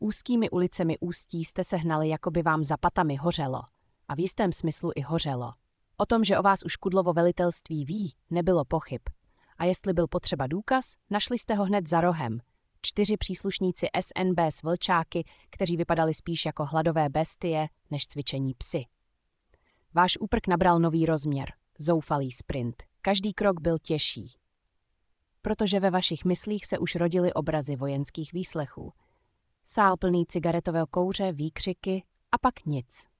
Úzkými ulicemi Ústí jste se hnali, jako by vám za patami hořelo. A v jistém smyslu i hořelo. O tom, že o vás už Kudlovo velitelství ví, nebylo pochyb. A jestli byl potřeba důkaz, našli jste ho hned za rohem. 4 příslušníci SNB s vlčáky, kteří vypadali spíš jako hladové bestie než cvičení psy. Váš úprk nabral nový rozměr, zoufalý sprint. Každý krok byl těžší. Protože ve vašich myslích se už rodily obrazy vojenských výslechů. Sál plný cigaretového kouře, výkřiky a pak nic.